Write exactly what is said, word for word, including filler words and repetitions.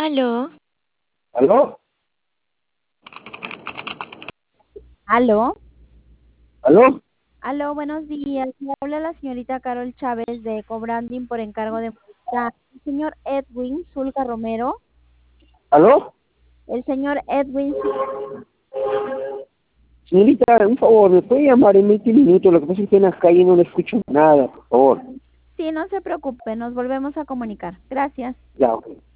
Aló, ¿Aló? Aló, ¿Aló? aló, buenos días. Me habla la señorita Carol Chávez de Ecobranding por encargo de Mónica. El señor Edwin Zulca Romero. ¿Aló? El señor Edwin Zulca. Señorita, un favor, ¿me puede llamar en veinte minutos? Lo que pasa es que en la calle no le escucho nada, por favor. Sí, no se preocupe, nos volvemos a comunicar. Gracias. Ya, ok.